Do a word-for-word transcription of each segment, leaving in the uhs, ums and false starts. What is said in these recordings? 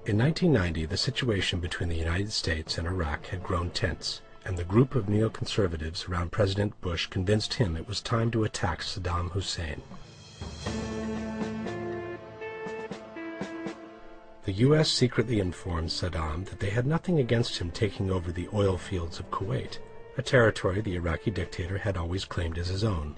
In nineteen ninety, the situation between the United States and Iraq had grown tense, and the group of neoconservatives around President Bush convinced him it was time to attack Saddam Hussein. The U S secretly informed Saddam that they had nothing against him taking over the oil fields of Kuwait, a territory the Iraqi dictator had always claimed as his own.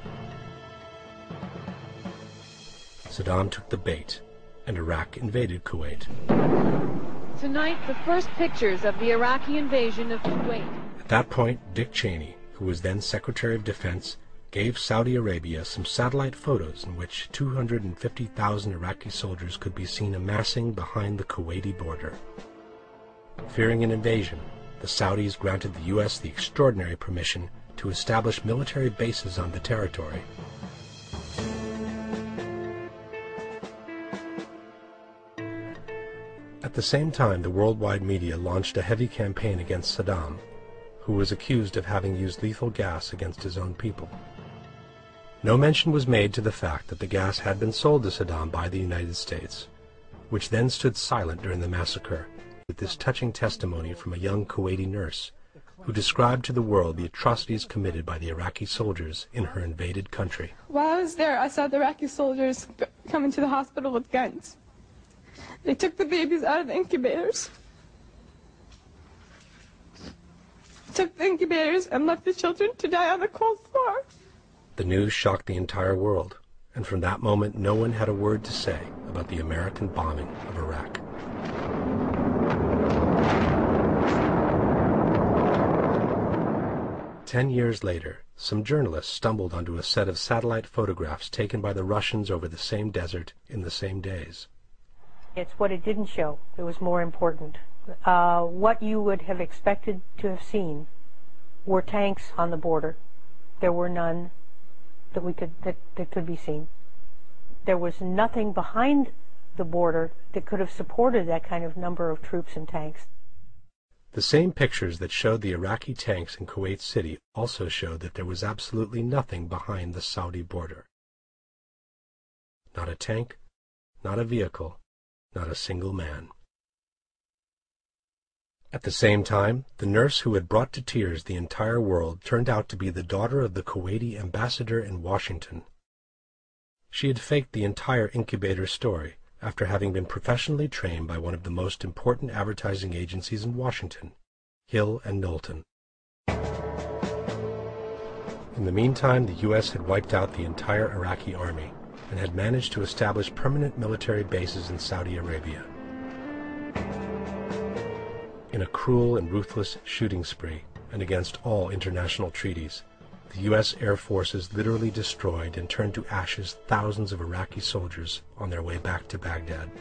Saddam took the bait, and Iraq invaded Kuwait. Tonight, the first pictures of the Iraqi invasion of Kuwait. At that point, Dick Cheney, who was then Secretary of Defense, gave Saudi Arabia some satellite photos in which two hundred fifty thousand Iraqi soldiers could be seen amassing behind the Kuwaiti border. Fearing an invasion, the Saudis granted the U S the extraordinary permission to establish military bases on the territory. At the same time, the worldwide media launched a heavy campaign against Saddam, who was accused of having used lethal gas against his own people. No mention was made to the fact that the gas had been sold to Saddam by the United States, which then stood silent during the massacre, with this touching testimony from a young Kuwaiti nurse who described to the world the atrocities committed by the Iraqi soldiers in her invaded country. While I was there, I saw the Iraqi soldiers come into the hospital with guns. They took the babies out of the incubators, took the incubators, and left the children to die on the cold floor. The news shocked the entire world, and from that moment no one had a word to say about the American bombing of Iraq. Ten years later, some journalists stumbled onto a set of satellite photographs taken by the Russians over the same desert in the same days. It's what it didn't show that was more important. Uh, what you would have expected to have seen were tanks on the border. There were none that we could that, that could be seen. There was nothing behind the border that could have supported that kind of number of troops and tanks. The same pictures that showed the Iraqi tanks in Kuwait City also showed that there was absolutely nothing behind the Saudi border. Not a tank, not a vehicle, not a single man. At the same time, the nurse who had brought to tears the entire world turned out to be the daughter of the Kuwaiti ambassador in Washington. She had faked the entire incubator story after having been professionally trained by one of the most important advertising agencies in Washington, Hill and Knowlton. In the meantime, the U S had wiped out the entire Iraqi army and had managed to establish permanent military bases in Saudi Arabia. In a cruel and ruthless shooting spree, and against all international treaties, the U S Air Forces literally destroyed and turned to ashes thousands of Iraqi soldiers on their way back to Baghdad.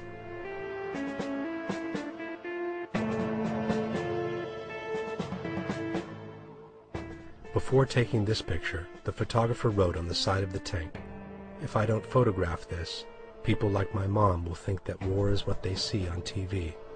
Before taking this picture, the photographer wrote on the side of the tank, "If I don't photograph this, people like my mom will think that war is what they see on T V."